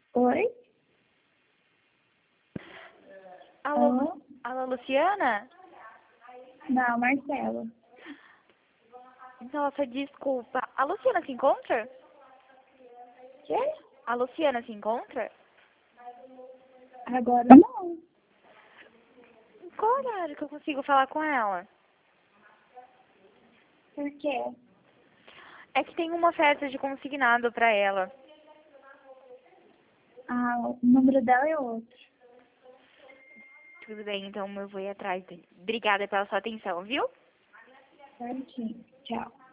Oi? Alô, Alô? alô, Luciana? Não, Marcela. Nossa, desculpa. A Luciana se encontra? Quê? A Luciana se encontra? Agora não. Em qual horário que eu consigo falar com ela? Por quê? É que tem uma festa de consignado pra ela. Ah, o número dela é outro. Tudo bem, então eu vou ir atrás dele. Obrigada pela sua atenção, viu? Certinho. Tchau.